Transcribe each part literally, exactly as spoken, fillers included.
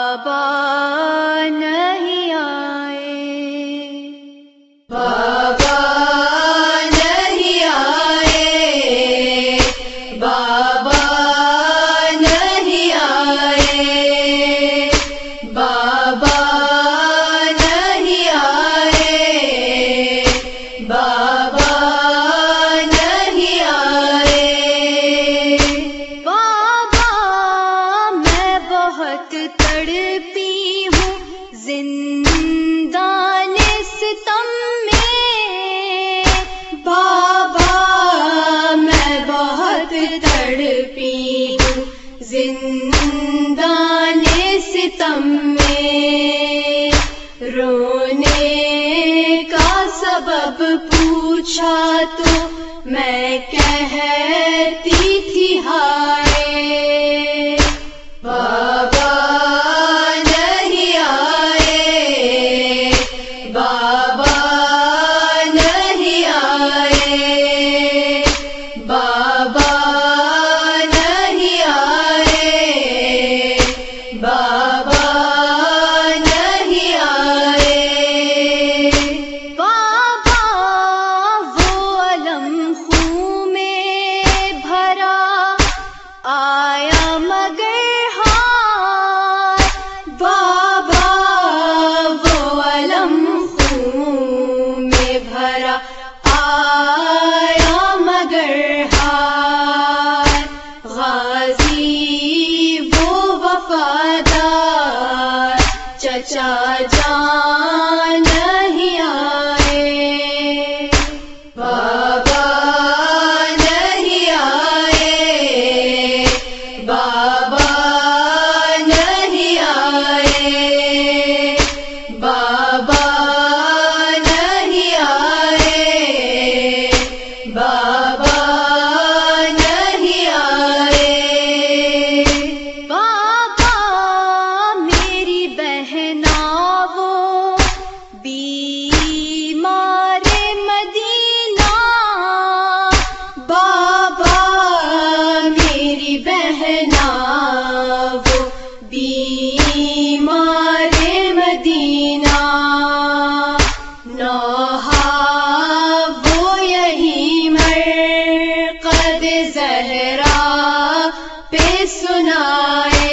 بابا نہیں آئے، بابا نہیں آئے، بابا نہیں آئے، بابا نہیں آئے، بابا نہیں آئے۔ بابا میں بہت تڑپی ہوں زندان ستم میں، بابا میں بہت تڑپی ہوں زندان ستم میں، رونے کا سبب پوچھا تو میں کہتی تھی ہائے، بابا نہیں آئے، بابا نہیں آئے، بابا نہیں آئے، بابا نہیں آئے۔ بابا وہ علم خون میں بھرا آیا مگر ہار، بابا وہ علم خون میں بھرا آیا مگر ہار، غازی وہ وفادار چچا جان نہیں آئے، بابا نہیں آئے، بابا نہیں آئے، بابا نہیں آئے، بابا نہیں آئے۔ بابا میری بہنا وہ بیمار مدینہ، بابا میری بہنا وہ بیمار مدینہ، نوحہ وہ یہی مرقد زہرا پہ سنائے،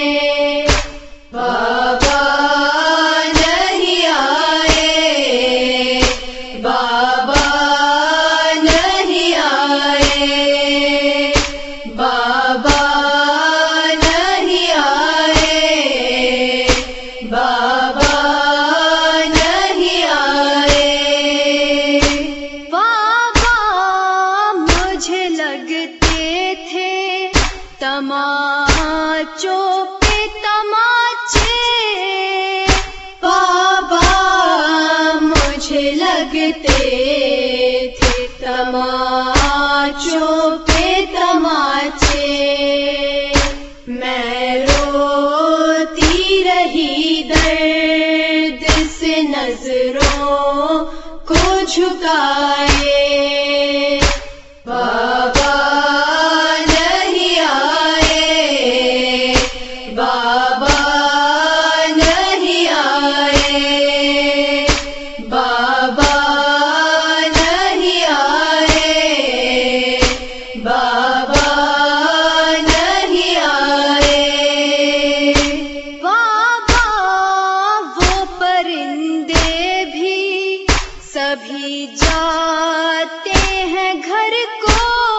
بابا نہیں آئے، بابا نہیں آئے، بابا نہیں آئے، بابا نہیں آئے۔ بابا مجھے لگتے تھے تماچوں پہ تماچے، بابا مجھے لگتے تھے تماچوں پہ تماچے، میں روتی رہی درد سے نظروں کو جھکائے، بابا نہیں آئے، بابا نہیں آئے، بابا نہیں آئے، بابا نہیں آئے۔ بابا وہ پرندے بھی سبھی جاتے ہیں گھر کو،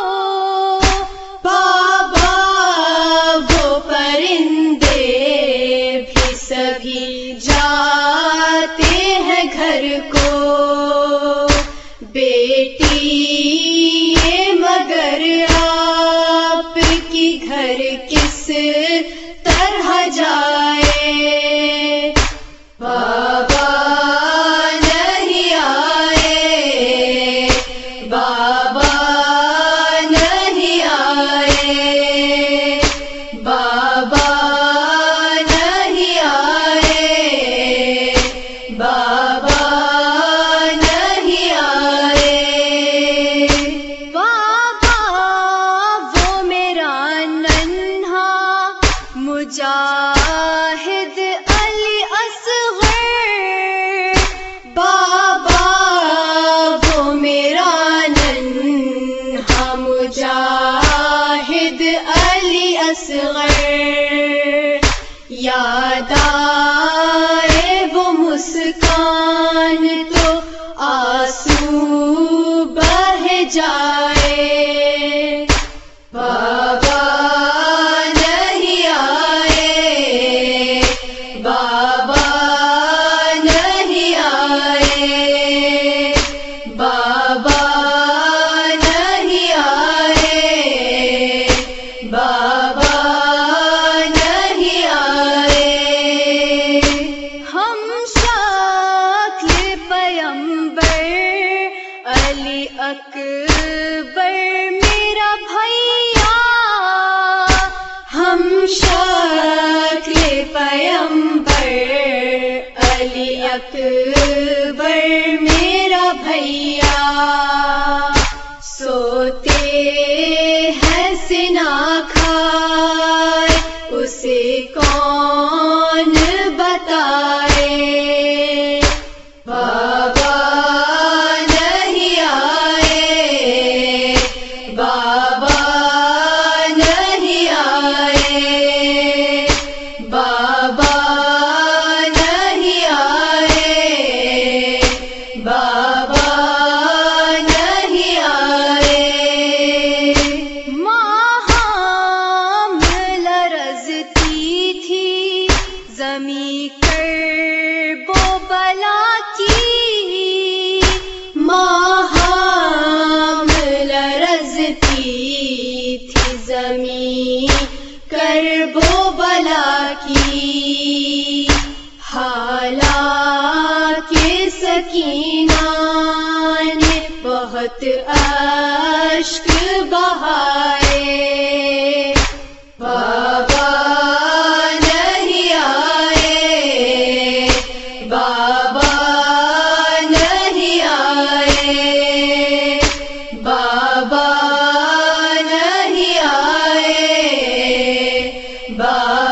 بابا وہ پرندے بھی سبھی جاتے ہیں گھر کو، بیٹی یہ مگر آپ کی گھر کس طرح جائے، بابا نہیں آئے، بابا نہیں آئے، بابا نہیں آئے، بابا نہیں آئے۔ بابا وہ میرا ننھا مجاہد اصغر، یاد آئے وہ مسکان تو آنسو بہہ جائے، بابا نہیں آئے، بابا نہیں آئے، بابا نہیں آئے، بابا نہیں آئے۔ ہم شکل پیمبر علی اکبر میرا بھیا، ہم شکل پیمبر علی اکبر میرا بھیا، سوتے ہیں سنا کھائے اسے کون بتائے، بابا نہیں آئے، بابا نہیں آئے، بابا نہیں آئے، بابا نہیں آئے۔ ماں حامل رزتی تھی زمیں کرب و بلا کی، ماں حامل رزتی تھی زمیں کرب و بلا کی، حالانکہ سکینہ نے بہت اشک بہائے، بابا نہیں آئے، بابا نہیں آئے، بابا نہیں آئے، بابا